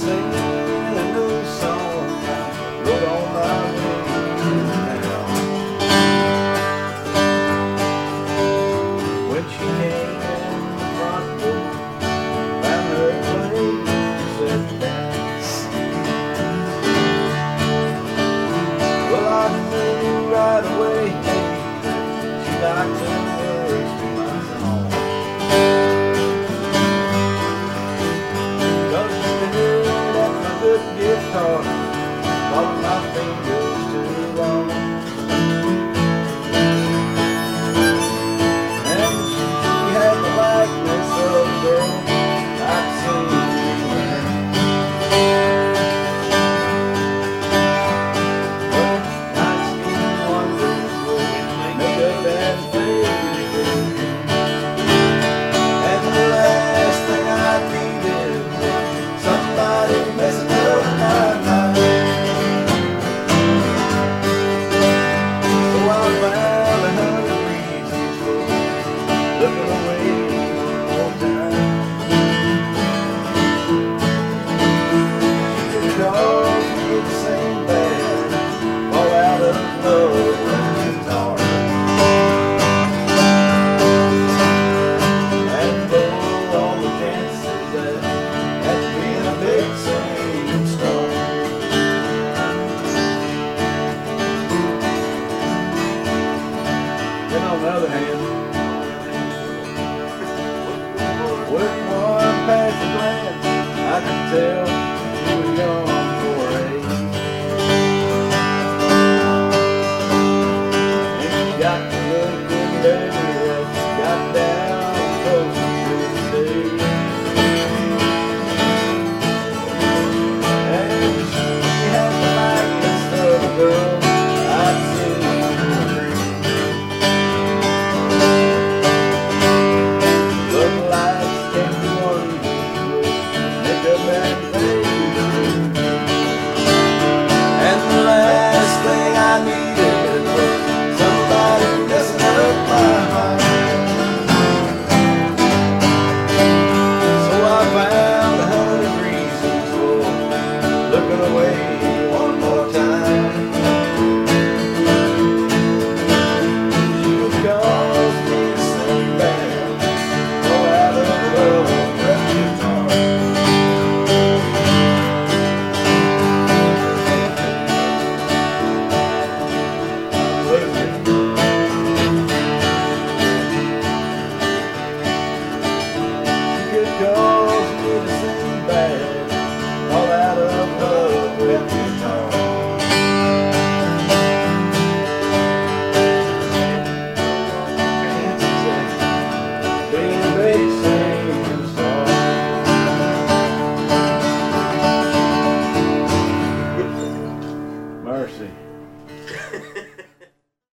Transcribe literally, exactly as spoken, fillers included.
singing a new song I wrote on my way to town. When she came in the front door, found her place to sit down. Well, I knew right away she liked them words to my song. Cause she stared at my good guitar, followed my fingers to the bone. And she had the likeness of a girl I'd seen anywhere. But night skin wonders with makeup and faded. And the last thing I needed was somebody messing up my mind. So I found a hundred reasons for looking away all the time. She could cause me the same bad, fall out of love with guitar, and blow all the chances at, at being a big singing star. Then on the other hand, with one passing glance, I could tell she was young for her age. And she got the looking better as she got down close to the stage. And she had the likeness of a girl I'd seen in a dream. But the lights came to wonder with makeup and faded. And the last thing I needed was somebody messing up my mind. So I found a hundred reasons for looking away